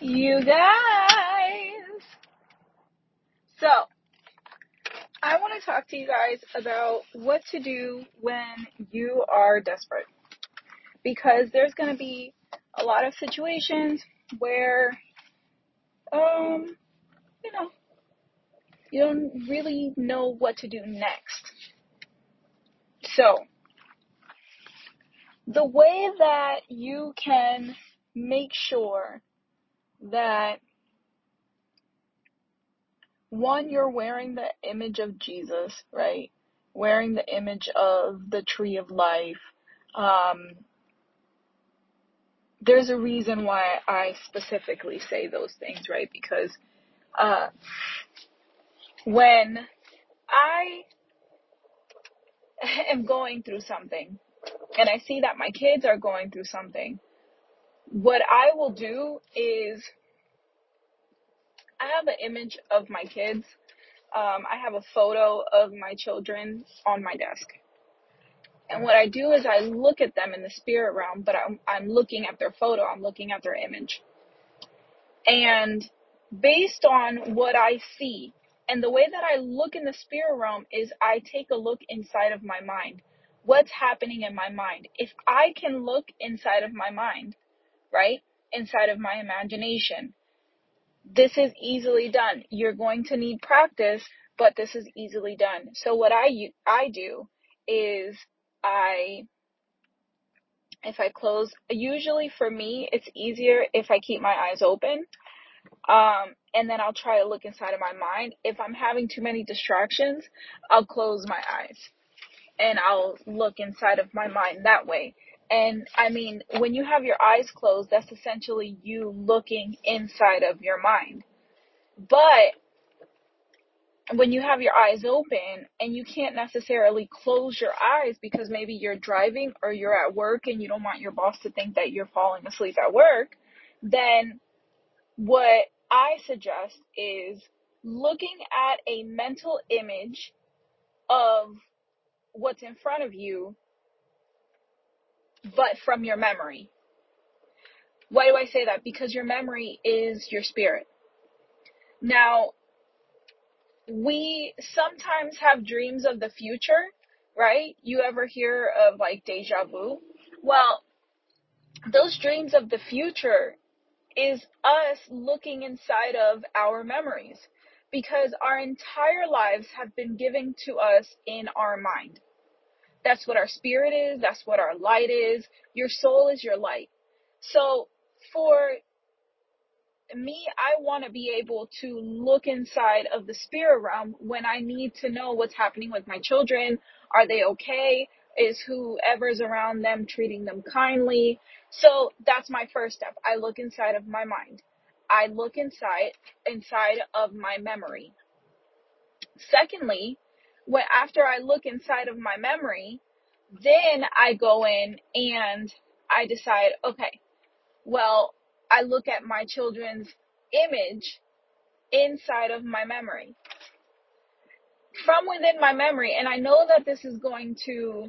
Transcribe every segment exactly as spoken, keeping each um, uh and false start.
You guys. So, I want to talk to you guys about what to do when you are desperate. Because there's going to be a lot of situations where, um, you know, you don't really know what to do next. So, the way that you can make sure that one, you're wearing the image of Jesus, right? Wearing the image of the tree of life. Um, there's a reason why I specifically say those things, right? Because uh, when I am going through something and I see that my kids are going through something, what I will do is I have an image of my kids. Um, I have a photo of my children on my desk. And what I do is I look at them in the spirit realm, but I'm, I'm looking at their photo. I'm looking at their image. And based on what I see, and the way that I look in the spirit realm is I take a look inside of my mind. What's happening in my mind? If I can look inside of my mind, right? Inside of my imagination, this is easily done. You're going to need practice, but this is easily done. So what I, I do is I, if I close, usually for me, it's easier if I keep my eyes open. Um, and then I'll try to look inside of my mind. If I'm having too many distractions, I'll close my eyes and I'll look inside of my mind that way. And I mean, when you have your eyes closed, that's essentially you looking inside of your mind. But when you have your eyes open and you can't necessarily close your eyes because maybe you're driving or you're at work and you don't want your boss to think that you're falling asleep at work, then what I suggest is looking at a mental image of what's in front of you, but from your memory. Why do I say that? Because your memory is your spirit. Now, we sometimes have dreams of the future, right? You ever hear of like deja vu? Well, those dreams of the future is us looking inside of our memories, because our entire lives have been given to us in our mind. That's what our spirit is. That's what our light is. Your soul is your light. So for me, I want to be able to look inside of the spirit realm when I need to know what's happening with my children. Are they okay? Is whoever's around them treating them kindly? So that's my first step. I look inside of my mind. I look inside inside of my memory. Secondly, when after I look inside of my memory, then I go in and I decide, okay, well, I look at my children's image inside of my memory. From within my memory, and I know that this is going to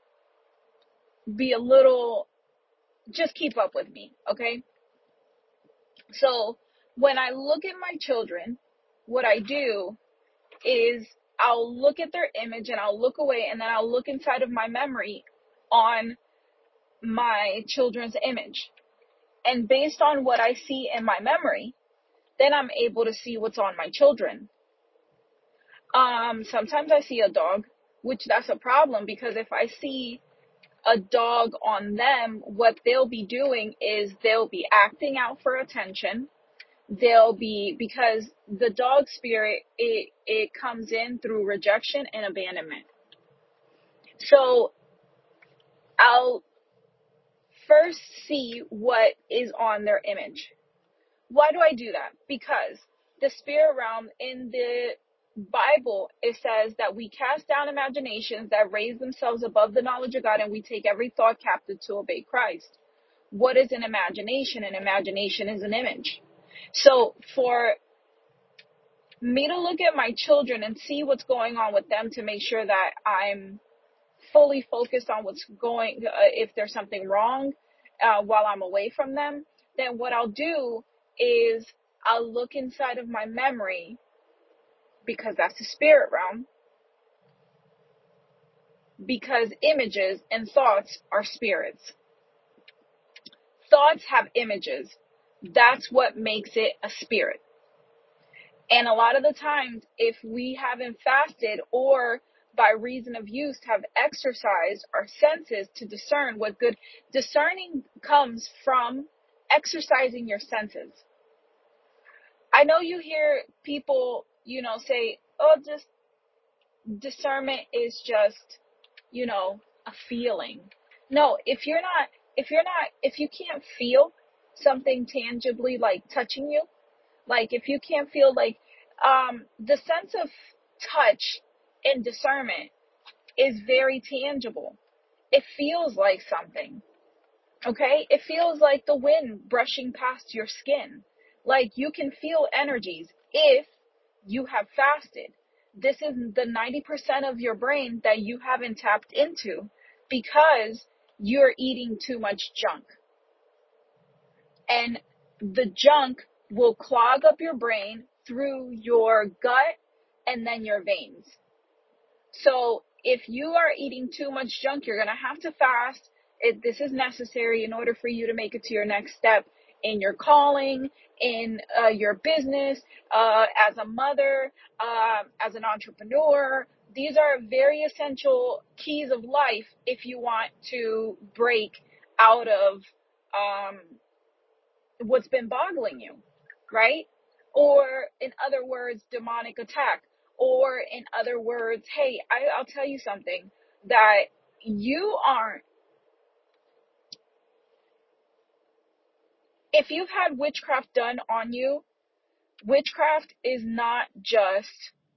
be a little, just keep up with me, okay? So when I look at my children, what I do is I'll look at their image and I'll look away, and then I'll look inside of my memory on my children's image. And based on what I see in my memory, then I'm able to see what's on my children. Um, sometimes I see a dog, which that's a problem, because if I see a dog on them, what they'll be doing is they'll be acting out for attention. They'll be, because the dog spirit, it, it comes in through rejection and abandonment. So I'll first see what is on their image. Why do I do that? Because the spirit realm in the Bible, it says that we cast down imaginations that raise themselves above the knowledge of God, and we take every thought captive to obey Christ. What is an imagination? An imagination is an image. So for me to look at my children and see what's going on with them to make sure that I'm fully focused on what's going, uh, if there's something wrong uh, while I'm away from them, then what I'll do is I'll look inside of my memory, because that's the spirit realm, because images and thoughts are spirits. Thoughts have images. That's what makes it a spirit. And a lot of the times, if we haven't fasted or by reason of use have exercised our senses to discern what good, discerning comes from exercising your senses. I know you hear people, you know, say, oh, just discernment is just, you know, a feeling. No, if you're not, if you're not, if you can't feel something tangibly like touching you, like if you can't feel like, um, the sense of touch and discernment is very tangible. It feels like something. Okay? It feels like the wind brushing past your skin. Like you can feel energies if you have fasted. This is the ninety percent of your brain that you haven't tapped into because you're eating too much junk. And the junk will clog up your brain through your gut and then your veins. So if you are eating too much junk, you're going to have to fast. It, this is necessary in order for you to make it to your next step in your calling, in uh, your business, uh, as a mother, uh, as an entrepreneur. These are very essential keys of life if you want to break out of um, what's been boggling you, right? Or in other words, demonic attack. Or in other words, hey, I, I'll tell you something, that you aren't, if you've had witchcraft done on you, witchcraft is not just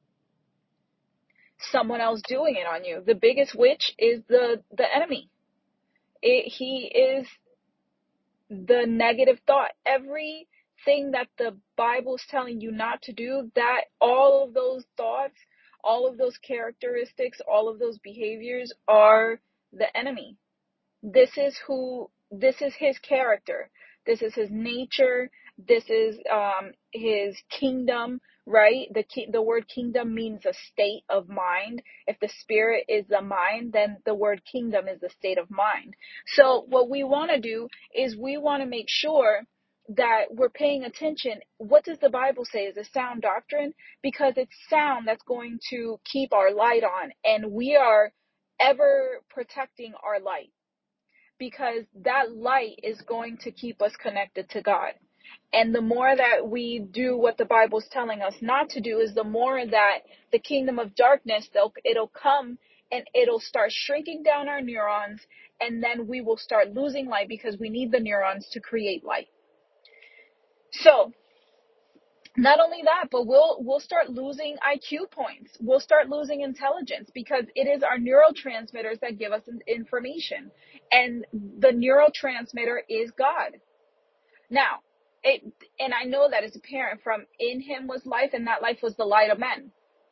someone else doing it on you. The biggest witch is the, the enemy. It, he is the negative thought. Everything that the Bible's telling you not to do, that all of those thoughts, all of those characteristics, all of those behaviors are the enemy. This is who, this is his character. This is his nature. This is um, his kingdom, right? The ki- the word kingdom means a state of mind. If the spirit is the mind, then the word kingdom is the state of mind. So what we want to do is we want to make sure that we're paying attention. What does the Bible say is a sound doctrine? Because it's sound that's going to keep our light on, and we are ever protecting our light, because that light is going to keep us connected to God. And the more that we do what the Bible's telling us not to do, is the more that the kingdom of darkness, it'll come and it'll start shrinking down our neurons, and then we will start losing light because we need the neurons to create light. So not only that, but we'll we'll start losing I Q points. We'll start losing intelligence, because it is our neurotransmitters that give us information. And the neurotransmitter is God. Now, it, and I know that it's apparent from in him was life, and that life was the light of men.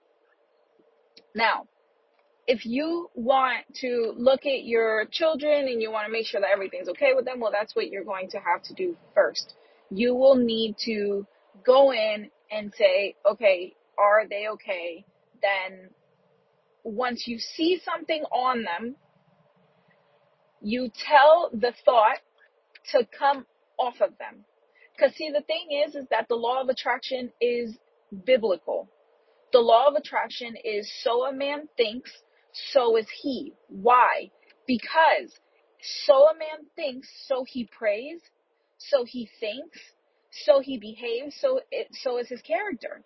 Now, if you want to look at your children and you want to make sure that everything's okay with them, well, that's what you're going to have to do first. You will need to go in and say, okay, are they okay? Then once you see something on them, you tell the thought to come off of them. Because see, the thing is, is that the law of attraction is biblical. The law of attraction is so a man thinks, so is he. Why? Because so a man thinks, so he prays, so he thinks, so he behaves, so it, so is his character.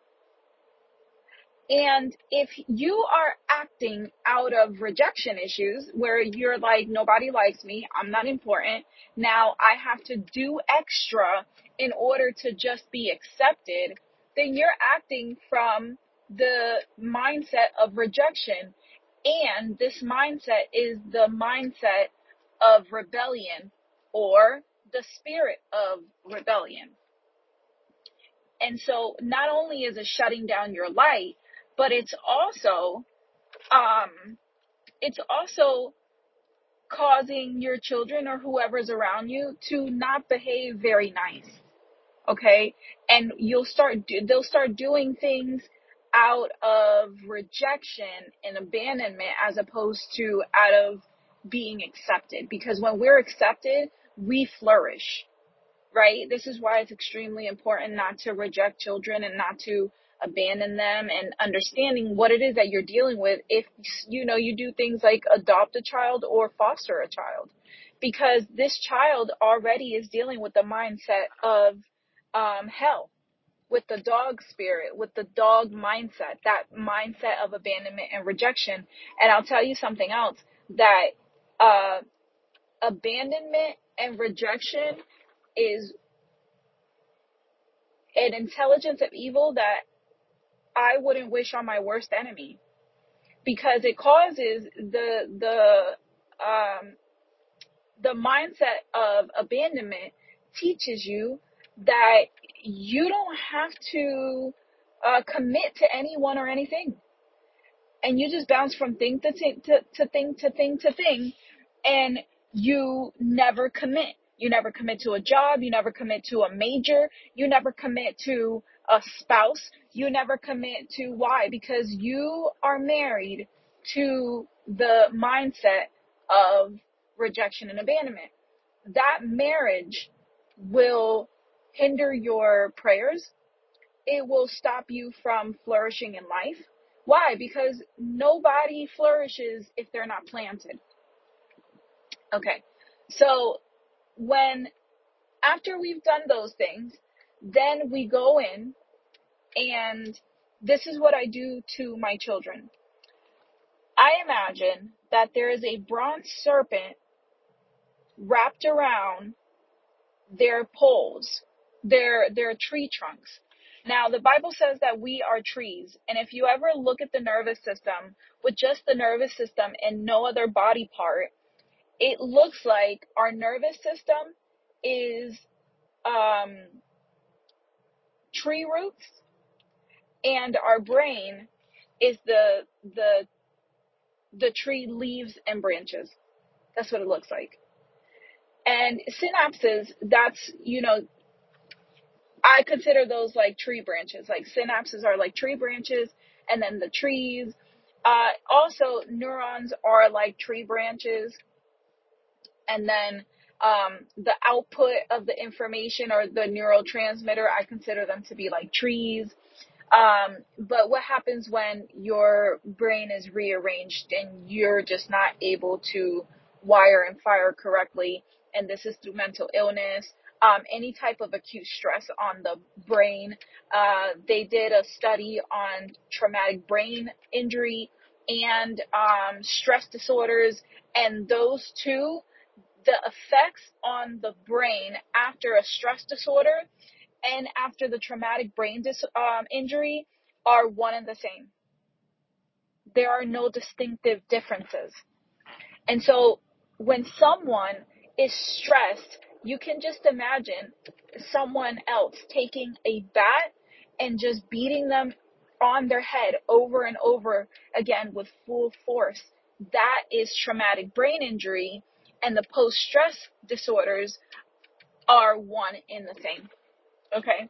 And if you are acting out of rejection issues, where you're like, nobody likes me, I'm not important, now I have to do extra in order to just be accepted, then you're acting from the mindset of rejection. And this mindset is the mindset of rebellion, or the spirit of rebellion. And so not only is it shutting down your light, but it's also, um, it's also causing your children or whoever's around you to not behave very nice. Okay. And you'll start, do, they'll start doing things out of rejection and abandonment as opposed to out of being accepted. Because when we're accepted, we flourish, right? This is why it's extremely important not to reject children and not to abandon them, and understanding what it is that you're dealing with if, you know, you do things like adopt a child or foster a child, because this child already is dealing with the mindset of um, hell, with the dog spirit, with the dog mindset, that mindset of abandonment and rejection. And I'll tell you something else, that uh, abandonment and rejection is an intelligence of evil that I wouldn't wish on my worst enemy, because it causes the the um, the mindset of abandonment teaches you that you don't have to uh, commit to anyone or anything, and you just bounce from thing to, thing to, to thing to thing to thing, and you never commit. You never commit to a job. You never commit to a major. You never commit to a spouse. You never commit to, why? Because you are married to the mindset of rejection and abandonment. That marriage will hinder your prayers. It will stop you from flourishing in life. Why? Because nobody flourishes if they're not planted. Okay. So when, after we've done those things, then we go in, and this is what I do to my children. I imagine that there is a bronze serpent wrapped around their poles, their their tree trunks. Now, the Bible says that we are trees, and if you ever look at the nervous system with just the nervous system and no other body part, it looks like our nervous system is um, tree roots, and our brain is the the the tree leaves and branches. That's what it looks like. And synapses, that's, you know, I consider those like tree branches. Like synapses are like tree branches, and then the trees. Uh, also, neurons are like tree branches, and then um, the output of the information or the neurotransmitter, I consider them to be like trees. Um, but what happens when your brain is rearranged and you're just not able to wire and fire correctly? And this is through mental illness, um, any type of acute stress on the brain. Uh, they did a study on traumatic brain injury and um, stress disorders, and those two, the effects on the brain after a stress disorder and after the traumatic brain dis- um, injury are one and the same. There are no distinctive differences. And so when someone is stressed, you can just imagine someone else taking a bat and just beating them on their head over and over again with full force. That is traumatic brain injury, and the post-stress disorders are one in the same. Okay?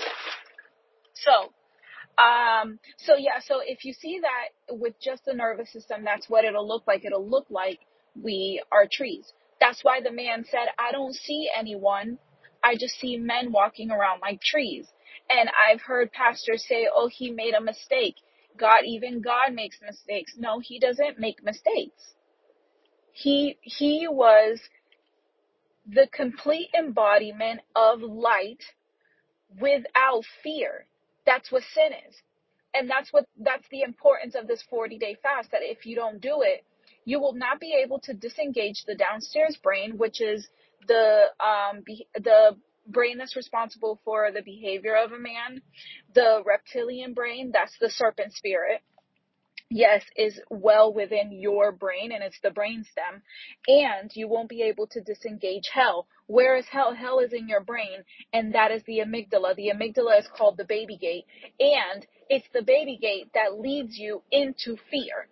So, Um, so yeah, so if you see that with just the nervous system, that's what it'll look like. It'll look like we are trees. That's why the man said, I don't see anyone. I just see men walking around like trees. And I've heard pastors say, oh, he made a mistake. God, even God makes mistakes. No, he doesn't make mistakes. He, he was the complete embodiment of light without fear. That's what sin is. And that's what, that's the importance of this forty day fast, that if you don't do it, you will not be able to disengage the downstairs brain, which is the, um, be, the brain that's responsible for the behavior of a man. The reptilian brain, that's the serpent spirit. Yes, is well within your brain, and it's the brainstem, and you won't be able to disengage hell. Where is hell? Hell is in your brain, and that is the amygdala. The amygdala is called the baby gate, and it's the baby gate that leads you into fear.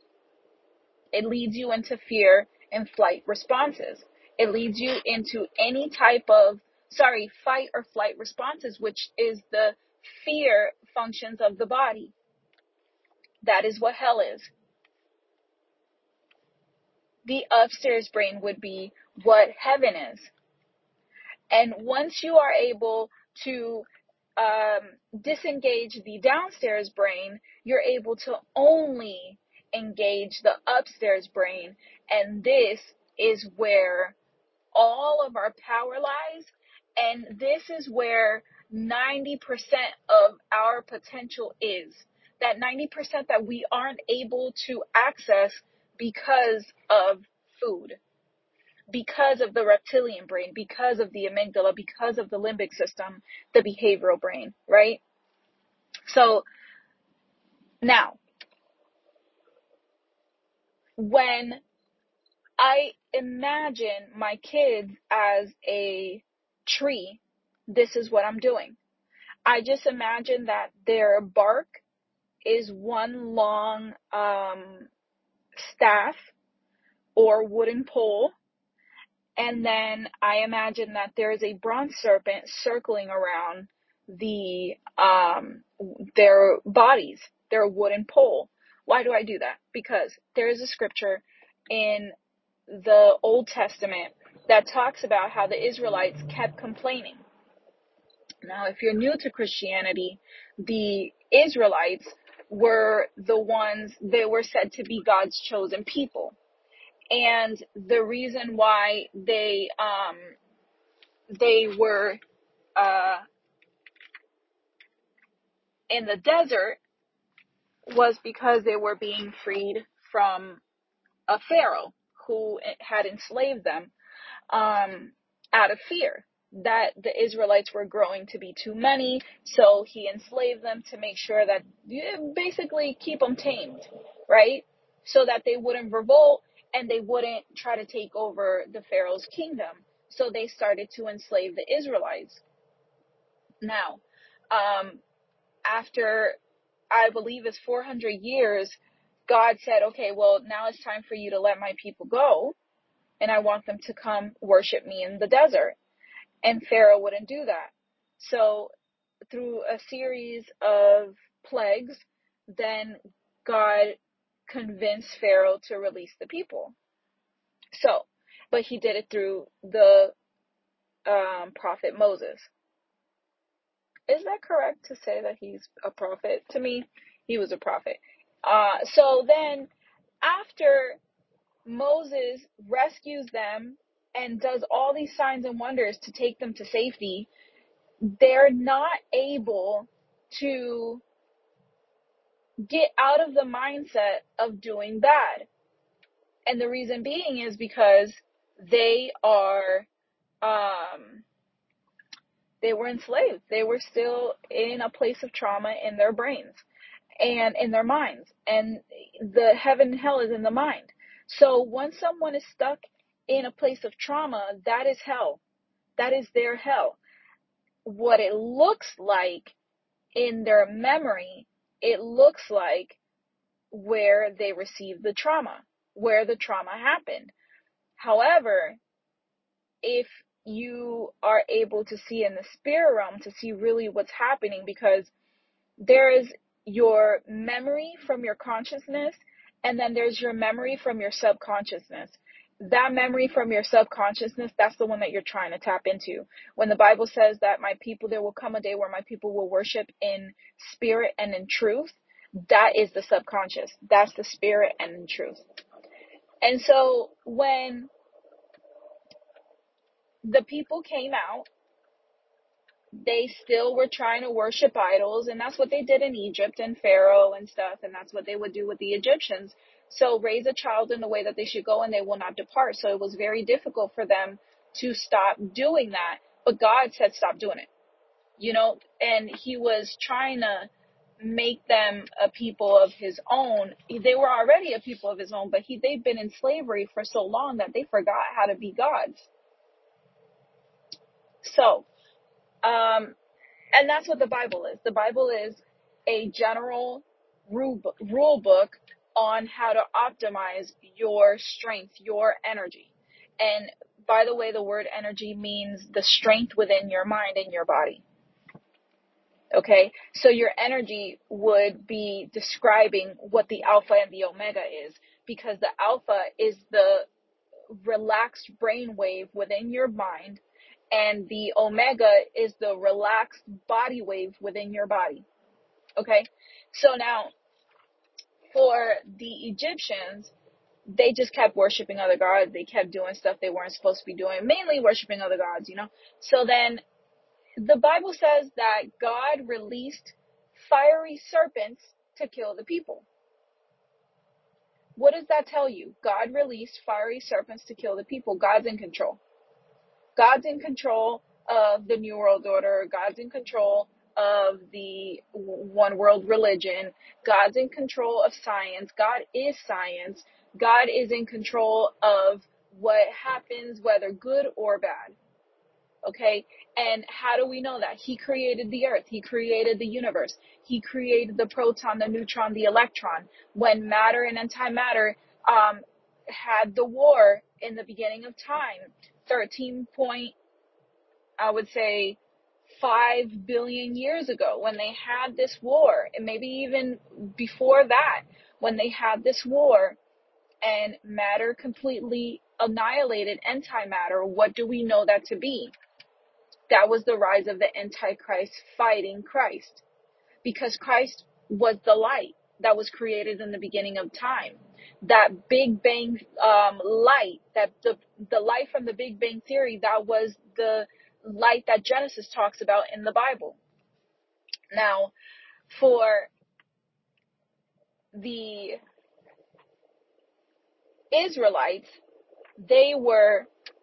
It leads you into fear and flight responses. It leads you into any type of sorry, fight or flight responses, which is the fear functions of the body. That is what hell is. The upstairs brain would be what heaven is. And once you are able to um, disengage the downstairs brain, you're able to only engage the upstairs brain. And this is where all of our power lies. And this is where ninety percent of our potential is. That ninety percent that we aren't able to access because of food, because of the reptilian brain, because of the amygdala, because of the limbic system, the behavioral brain, right? So now, when I imagine my kids as a tree, this is what I'm doing. I just imagine that their bark is one long um, staff or wooden pole. And then I imagine that there is a bronze serpent circling around the um, their bodies, their wooden pole. Why do I do that? Because there is a scripture in the Old Testament that talks about how the Israelites kept complaining. Now, if you're new to Christianity, the Israelites were the ones, they were said to be God's chosen people. And the reason why they um they were uh in the desert was because they were being freed from a pharaoh who had enslaved them um out of fear that the Israelites were growing to be too many, so he enslaved them to make sure that, basically keep them tamed, right? So that they wouldn't revolt and they wouldn't try to take over the Pharaoh's kingdom. So they started to enslave the Israelites. Now, um, after, I believe it's four hundred years, God said, okay, well, now it's time for you to let my people go, and I want them to come worship me in the desert. And Pharaoh wouldn't do that. So through a series of plagues, then God convinced Pharaoh to release the people. So, but he did it through the um, prophet Moses. Is that correct to say that he's a prophet? To me, he was a prophet. Uh, so then after Moses rescues them and does all these signs and wonders to take them to safety, they're not able to get out of the mindset of doing bad. And the reason being is because they are, um, they were enslaved. They were still in a place of trauma in their brains and in their minds. And the heaven and hell is in the mind. So once someone is stuck in a place of trauma, that is hell. That is their hell. What it looks like in their memory, it looks like where they received the trauma, where the trauma happened. However, if you are able to see in the spirit realm, to see really what's happening, because there is your memory from your consciousness, and then there's your memory from your subconsciousness. That memory from your subconsciousness, that's the one that you're trying to tap into. When the Bible says that my people, there will come a day where my people will worship in spirit and in truth, that is the subconscious. That's the spirit and in truth. And so when the people came out, they still were trying to worship idols, and that's what they did in Egypt and Pharaoh and stuff, and that's what they would do with the Egyptians. So raise a child in the way that they should go, and they will not depart. So it was very difficult for them to stop doing that. But God said, stop doing it. You know, and he was trying to make them a people of his own. They were already a people of his own, but he, they've been in slavery for so long that they forgot how to be gods. So, um, and that's what the Bible is. The Bible is a general rule, rule book on how to optimize your strength, your energy. And by the way, the word energy means the strength within your mind and your body. Okay, so your energy would be describing what the alpha and the omega is, because the alpha is the relaxed brain wave within your mind, and the omega is the relaxed body wave within your body. Okay, so now for the Egyptians, they just kept worshiping other gods. They kept doing stuff they weren't supposed to be doing, mainly worshiping other gods, you know. So then the Bible says that God released fiery serpents to kill the people. What does that tell you? God released fiery serpents to kill the people. God's in control. God's in control of the New World Order. God's in control of the one world religion. God's in control of science. God is science. God is in control of what happens, whether good or bad. Okay? And how do we know that? He created the earth. He created the universe. He created the proton, the neutron, the electron. When matter and antimatter um, had the war in the beginning of time, thirteen point, I would say, five billion years ago, when they had this war, and maybe even before that, when they had this war, and matter completely annihilated antimatter, what do we know that to be? That was the rise of the Antichrist fighting Christ, because Christ was the light that was created in the beginning of time. That Big Bang um, light, that the, the light from the Big Bang Theory, that was the light that Genesis talks about in the Bible. Now, for the Israelites, they were,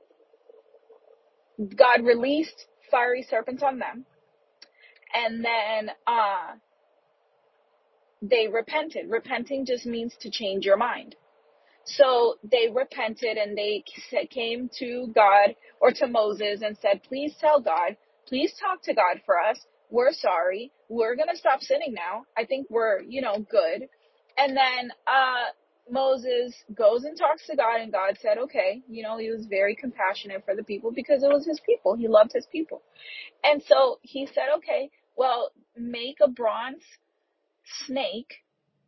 God released fiery serpents on them, and then uh, they repented. Repenting just means to change your mind. So they repented, and they came to God or to Moses and said, please tell God, please talk to God for us. We're sorry. We're going to stop sinning now. I think we're, you know, good. And then uh, Moses goes and talks to God, and God said, okay, you know, he was very compassionate for the people because it was his people. He loved his people. And so he said, okay, well, make a bronze snake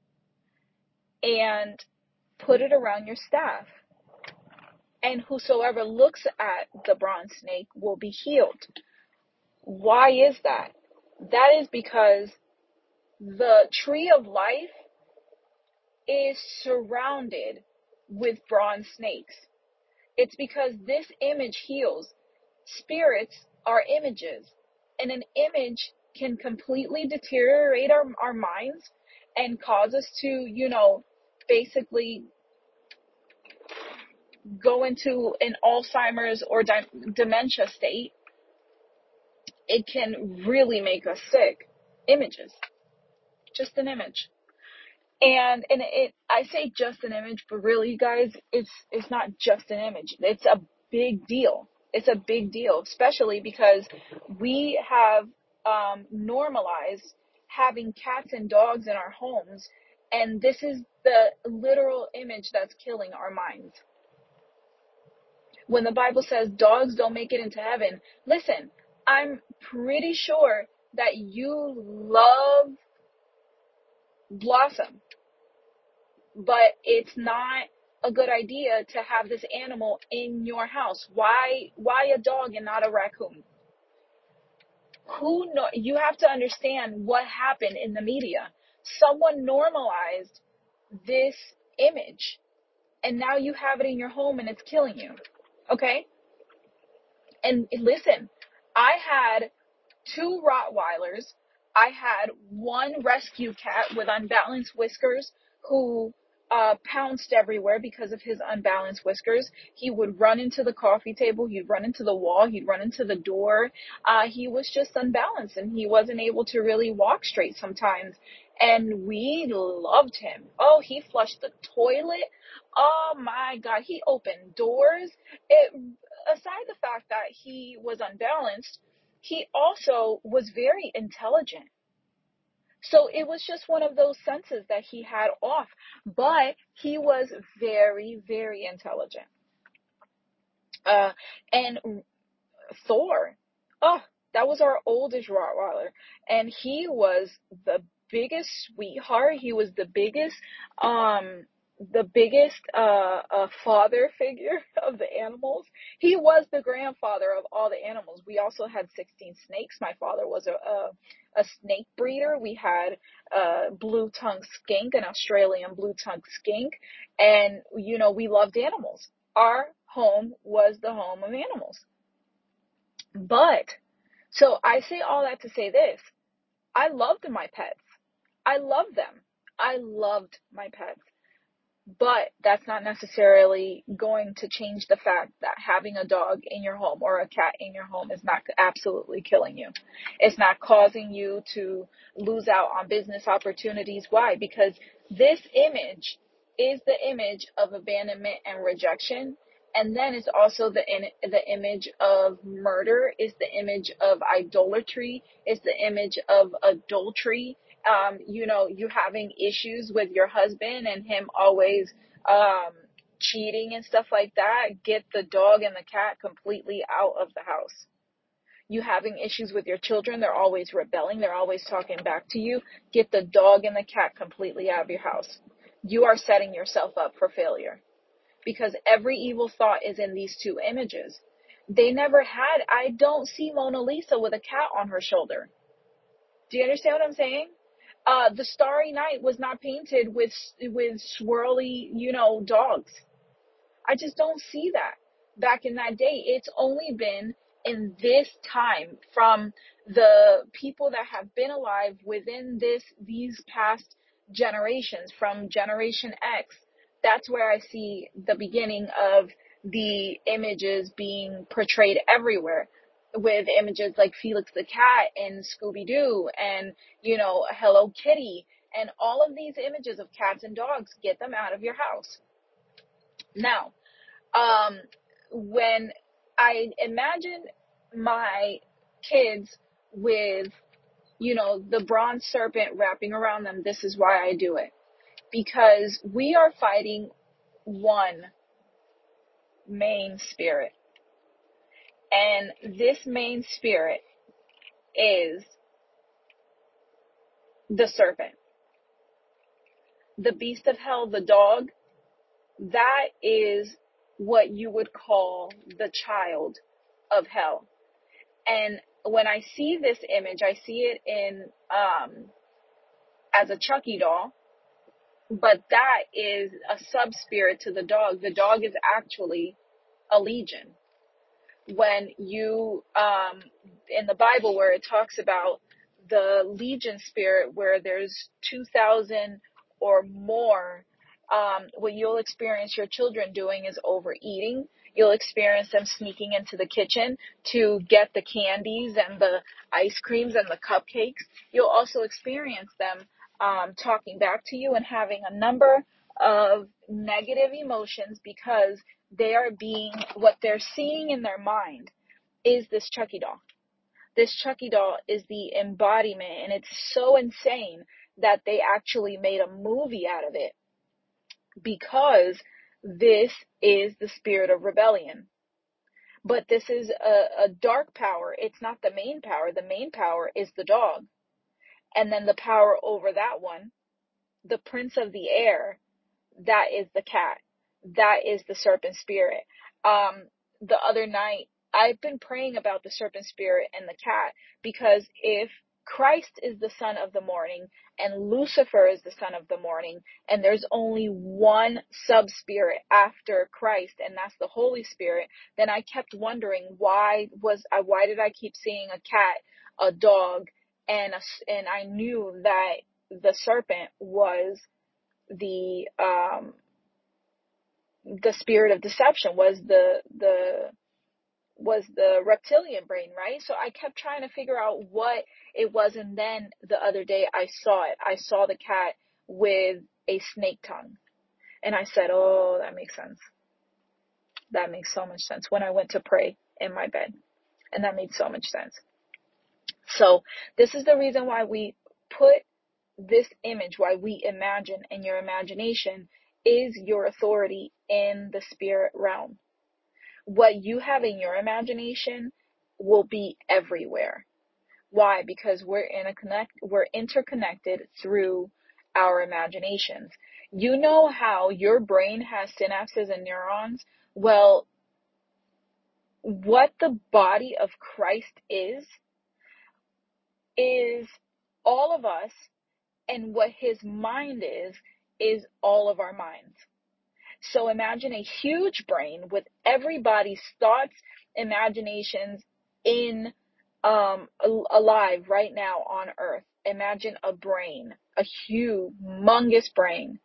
and put it around your staff, and whosoever looks at the bronze snake will be healed. Why is that? That is because the tree of life is surrounded with bronze snakes. It's because this image heals. Spirits are images, and an image can completely deteriorate our, our minds and cause us to, you know, basically go into an Alzheimer's or di- dementia state. It can really make us sick. Images. Just an image. And and it I say just an image, but really, guys, it's it's not just an image. It's a big deal. It's a big deal, especially because we have um, normalized having cats and dogs in our homes, and this is the literal image that's killing our minds. When the Bible says dogs don't make it into heaven, listen, I'm pretty sure that you love Blossom, but it's not a good idea to have this animal in your house. Why, why a dog and not a raccoon? Who know? You have to understand what happened in the media. Someone normalized this image, and now you have it in your home, and it's killing you. Okay? And listen, I had two Rottweilers. I had one rescue cat with unbalanced whiskers who uh, pounced everywhere because of his unbalanced whiskers. He would run into the coffee table. He'd run into the wall. He'd run into the door. Uh, he was just unbalanced, and he wasn't able to really walk straight sometimes. And we loved him. Oh, he flushed the toilet. Oh my God. He opened doors. It, aside the fact that he was unbalanced, he also was very intelligent. So it was just one of those senses that he had off, but he was very, very intelligent. Uh, and Thor, oh, that was our oldest Rottweiler, and he was the biggest sweetheart. He was the biggest, um, the biggest uh, uh, father figure of the animals. He was the grandfather of all the animals. We also had sixteen snakes. My father was a a, a snake breeder. We had a blue tongue skink, an Australian blue tongue skink, and you know we loved animals. Our home was the home of animals. But, so I say all that to say this. I loved my pets. I loved them. I loved my pets. But that's not necessarily going to change the fact that having a dog in your home or a cat in your home is not absolutely killing you. It's not causing you to lose out on business opportunities. Why? Because this image is the image of abandonment and rejection. And then it's also the in, the image of murder, is the image of idolatry, is the image of adultery. Um, you know, you having issues with your husband and him always um, cheating and stuff like that. Get the dog and the cat completely out of the house. You having issues with your children, they're always rebelling, they're always talking back to you. Get the dog and the cat completely out of your house. You are setting yourself up for failure. Because every evil thought is in these two images. They never had, I don't see Mona Lisa with a cat on her shoulder. Do you understand what I'm saying? Uh, the Starry Night was not painted with, with swirly, you know, dogs. I just don't see that back in that day. It's only been in this time from the people that have been alive within this, these past generations, from Generation X. That's where I see the beginning of the images being portrayed everywhere, with images like Felix the Cat and Scooby-Doo and, you know, Hello Kitty and all of these images of cats and dogs. Get them out of your house. Now, um, when I imagine my kids with, you know, the bronze serpent wrapping around them, this is why I do it. Because we are fighting one main spirit. And this main spirit is the serpent. The beast of hell, the dog, that is what you would call the child of hell. And when I see this image, I see it in um, as a Chucky doll, but that is a sub-spirit to the dog. The dog is actually a legion. When you, um, in the Bible where it talks about the legion spirit, where there's two thousand or more, um, what you'll experience your children doing is overeating. You'll experience them sneaking into the kitchen to get the candies and the ice creams and the cupcakes. You'll also experience them um, talking back to you and having a number of negative emotions because they are being, what they're seeing in their mind is this Chucky doll. This Chucky doll is the embodiment, and it's so insane that they actually made a movie out of it, because this is the spirit of rebellion. But this is a, a dark power. It's not the main power. The main power is the dog. And then the power over that one, the prince of the air, that is the cat. That is the serpent spirit. Um, the other night, I've been praying about the serpent spirit and the cat, because if Christ is the son of the morning and Lucifer is the son of the morning, and there's only one sub-spirit after Christ, and that's the Holy Spirit, then I kept wondering why was I, why did I keep seeing a cat, a dog, and a, and I knew that the serpent was the um the spirit of deception, was the the was the reptilian brain, right? So I kept trying to figure out what it was, and then the other day I saw it. I saw the cat with a snake tongue, and I said, oh, that makes sense. That makes so much sense when I went to pray in my bed, and that made so much sense. So this is the reason why we put this image, why we imagine, and your imagination is your authority in the spirit realm. what you have in your imagination will be everywhere. Why? Because we're in a connect, we're interconnected through our imaginations. You know how your brain has synapses and neurons? Well, what the body of Christ is, is all of us, and what his mind is, is all of our minds. So imagine a huge brain with everybody's thoughts, imaginations in um alive right now on earth. Imagine a brain, a humongous brain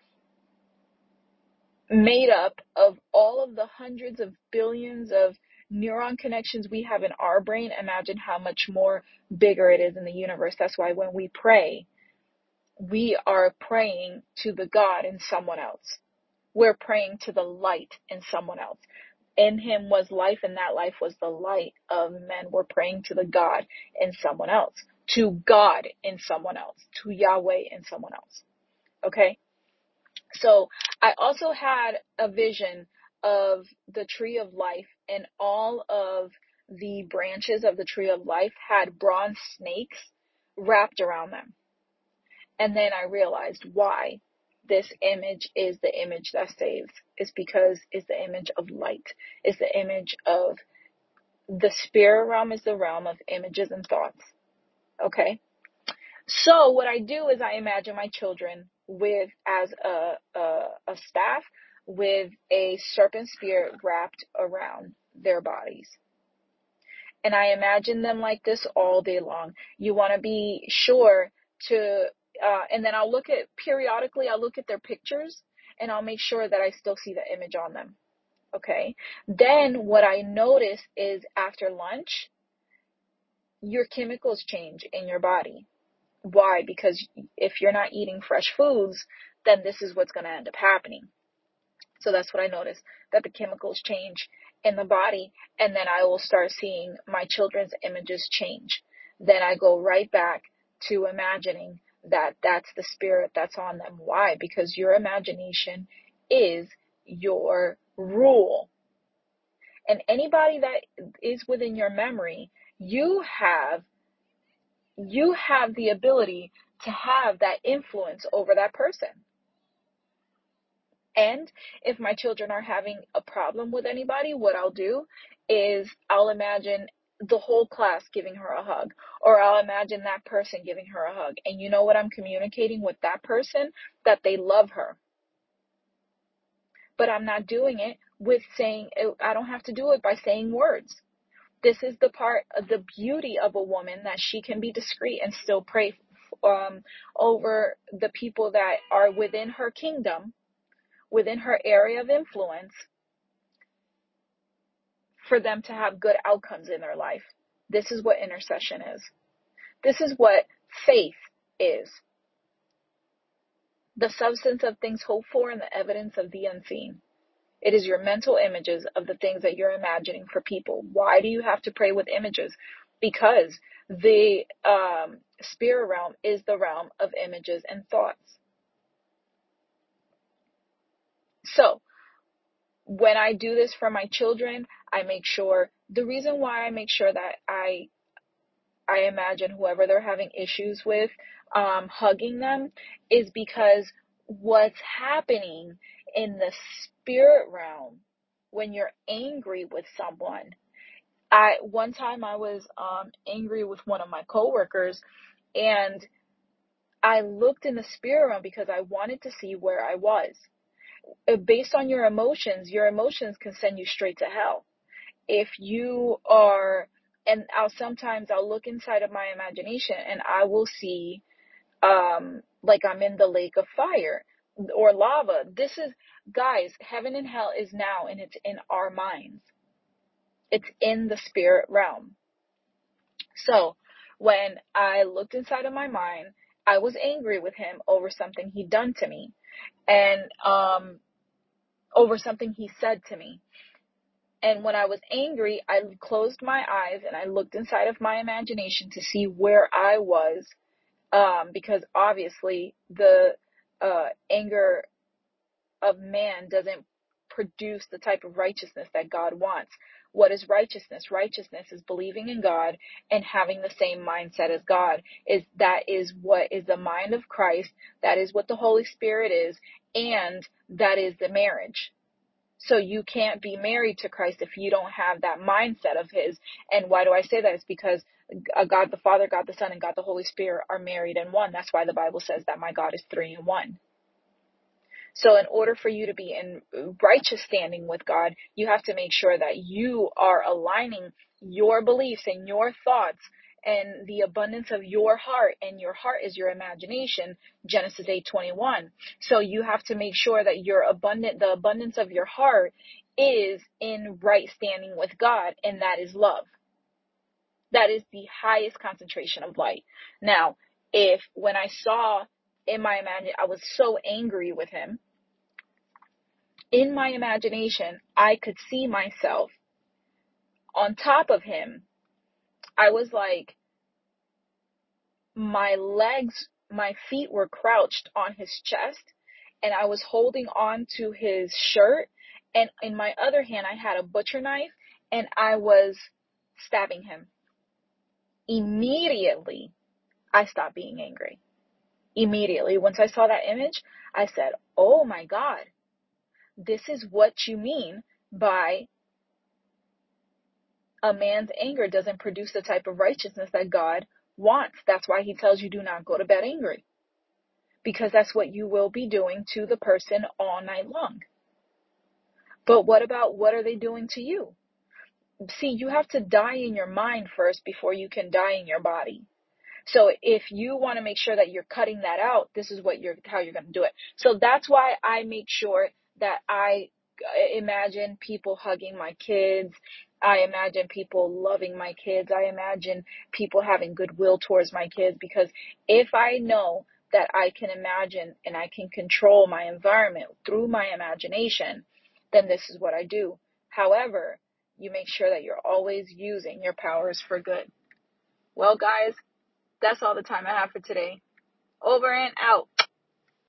made up of all of the hundreds of billions of neuron connections we have in our brain. Imagine how much more bigger it is in the universe. That's why when we pray, we are praying to the God in someone else. We're praying to the light in someone else. In him was life, and that life was the light of men. We're praying to the God in someone else, to God in someone else, to Yahweh in someone else. Okay? So I also had a vision of the tree of life, and all of the branches of the tree of life had bronze snakes wrapped around them. And then I realized why this image is the image that saves. It's because it's the image of light. It's the image of the spirit realm, is the realm of images and thoughts. Okay? So what I do is I imagine my children with, as a, a, a staff, with a serpent spirit wrapped around their bodies. And I imagine them like this all day long. You want to be sure to, uh, and then I'll look at, periodically, I'll look at their pictures and I'll make sure that I still see the image on them. Okay. Then what I notice is after lunch, your chemicals change in your body. Why? Because if you're not eating fresh foods, then this is what's going to end up happening. So that's what I noticed, that the chemicals change in the body, and then I will start seeing my children's images change. Then I go right back to imagining that that's the spirit that's on them. Why? Because your imagination is your rule. And anybody that is within your memory, you have you have the ability to have that influence over that person. And if my children are having a problem with anybody, what I'll do is I'll imagine the whole class giving her a hug, or I'll imagine that person giving her a hug. And you know what I'm communicating with that person? That they love her. But I'm not doing it with saying, I don't have to do it by saying words. This is the part of the beauty of a woman, that she can be discreet and still pray um, over the people that are within her kingdom, within her area of influence, for them to have good outcomes in their life. This is what intercession is. This is what faith is. The substance of things hoped for and the evidence of the unseen. It is your mental images of the things that you're imagining for people. Why do you have to pray with images? Because the um, spirit realm is the realm of images and thoughts. So, when I do this for my children, I make sure, the reason why I make sure that I I imagine whoever they're having issues with, um, hugging them, is because what's happening in the spirit realm when you're angry with someone. I one time I was um, angry with one of my coworkers, and I looked in the spirit realm because I wanted to see where I was. Based on your emotions, your emotions can send you straight to hell. If you are, and I'll sometimes I'll look inside of my imagination and I will see um like I'm in the lake of fire or lava. This is, guys, heaven and hell is now, and it's in our minds. It's in the spirit realm. So when I looked inside of my mind, I was angry with him over something he'd done to me, and um over something he said to me. And when I was angry, I closed my eyes and I looked inside of my imagination to see where I was, um, because obviously the uh, anger of man doesn't produce the type of righteousness that God wants. What is righteousness? Righteousness is believing in God and having the same mindset as God. Is that is what is the mind of Christ. That is what the Holy Spirit is, and that is the marriage. So you can't be married to Christ if you don't have that mindset of his. And why do I say that? It's because God the Father, God the Son, and God the Holy Spirit are married in one. That's why the Bible says that my God is three in one. So in order for you to be in righteous standing with God, you have to make sure that you are aligning your beliefs and your thoughts and the abundance of your heart, and your heart is your imagination, Genesis eight twenty-one. So you have to make sure that your abundant, the abundance of your heart is in right standing with God, and that is love. That is the highest concentration of light. Now, if when I saw in my imagination, I was so angry with him, in my imagination, I could see myself on top of him. I was like, my legs, my feet were crouched on his chest, and I was holding on to his shirt, and in my other hand, I had a butcher knife, and I was stabbing him. Immediately, I stopped being angry. Immediately, once I saw that image, I said, oh my God, this is what you mean by a man's anger doesn't produce the type of righteousness that God wants. That's why he tells you do not go to bed angry, because that's what you will be doing to the person all night long. But what about what are they doing to you? See, you have to die in your mind first before you can die in your body. So if you want to make sure that you're cutting that out, this is what you're, how you're going to do it. So that's why I make sure that I imagine people hugging my kids. I imagine people loving my kids. I imagine people having goodwill towards my kids, because if I know that I can imagine and I can control my environment through my imagination, then this is what I do. However, you make sure that you're always using your powers for good. Well, guys, that's all the time I have for today. Over and out.